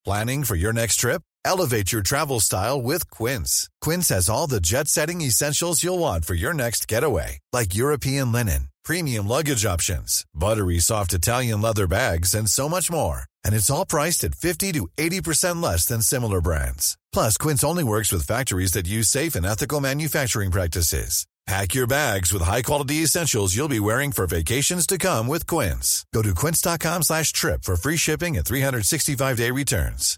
Planning for your next trip? Elevate your travel style with Quince. Quince has all the jet-setting essentials you'll want for your next getaway, like European linen, premium luggage options, buttery soft Italian leather bags, and so much more. And it's all priced at 50 to 80% less than similar brands. Plus, Quince only works with factories that use safe and ethical manufacturing practices. Pack your bags with high-quality essentials you'll be wearing for vacations to come with Quince. Go to quince.com/trip for free shipping and 365-day returns.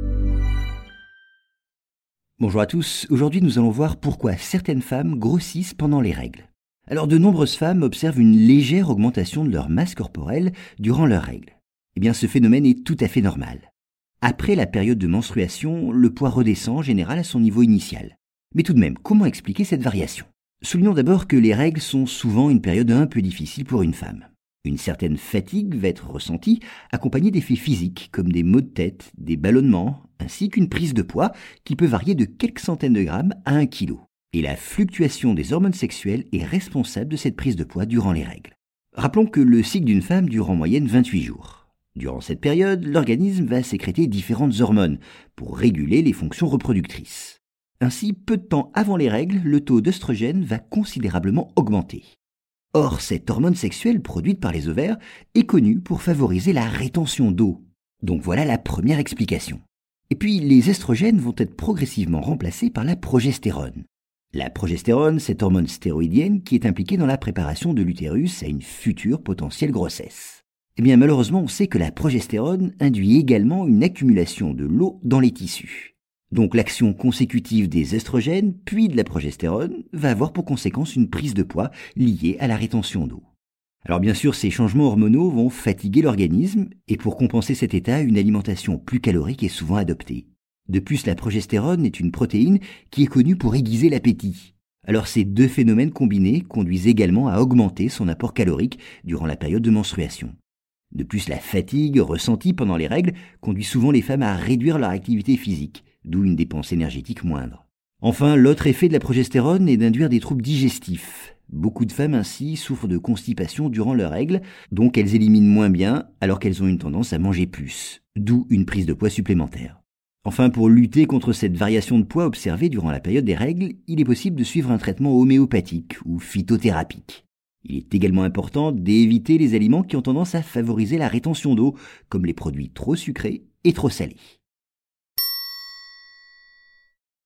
Bonjour à tous, aujourd'hui nous allons voir pourquoi certaines femmes grossissent pendant les règles. Alors de nombreuses femmes observent une légère augmentation de leur masse corporelle durant leurs règles. Eh bien ce phénomène est tout à fait normal. Après la période de menstruation, le poids redescend en général à son niveau initial. Mais tout de même, comment expliquer cette variation ? Soulignons d'abord que les règles sont souvent une période un peu difficile pour une femme. Une certaine fatigue va être ressentie, accompagnée d'effets physiques comme des maux de tête, des ballonnements, ainsi qu'une prise de poids qui peut varier de quelques centaines de grammes à 1 kg. Et la fluctuation des hormones sexuelles est responsable de cette prise de poids durant les règles. Rappelons que le cycle d'une femme dure en moyenne 28 jours. Durant cette période, l'organisme va sécréter différentes hormones pour réguler les fonctions reproductrices. Ainsi, peu de temps avant les règles, le taux d'œstrogène va considérablement augmenter. Or, cette hormone sexuelle produite par les ovaires est connue pour favoriser la rétention d'eau. Donc voilà la première explication. Et puis, les estrogènes vont être progressivement remplacés par la progestérone. La progestérone, cette hormone stéroïdienne qui est impliquée dans la préparation de l'utérus à une future potentielle grossesse. Eh bien, malheureusement, on sait que la progestérone induit également une accumulation de l'eau dans les tissus. Donc l'action consécutive des estrogènes puis de la progestérone va avoir pour conséquence une prise de poids liée à la rétention d'eau. Alors bien sûr, ces changements hormonaux vont fatiguer l'organisme et pour compenser cet état, une alimentation plus calorique est souvent adoptée. De plus, la progestérone est une protéine qui est connue pour aiguiser l'appétit. Alors ces deux phénomènes combinés conduisent également à augmenter son apport calorique durant la période de menstruation. De plus, la fatigue ressentie pendant les règles conduit souvent les femmes à réduire leur activité physique, d'où une dépense énergétique moindre. Enfin, l'autre effet de la progestérone est d'induire des troubles digestifs. Beaucoup de femmes ainsi souffrent de constipation durant leurs règles, donc elles éliminent moins bien alors qu'elles ont une tendance à manger plus, d'où une prise de poids supplémentaire. Enfin, pour lutter contre cette variation de poids observée durant la période des règles, il est possible de suivre un traitement homéopathique ou phytothérapique. Il est également important d'éviter les aliments qui ont tendance à favoriser la rétention d'eau, comme les produits trop sucrés et trop salés.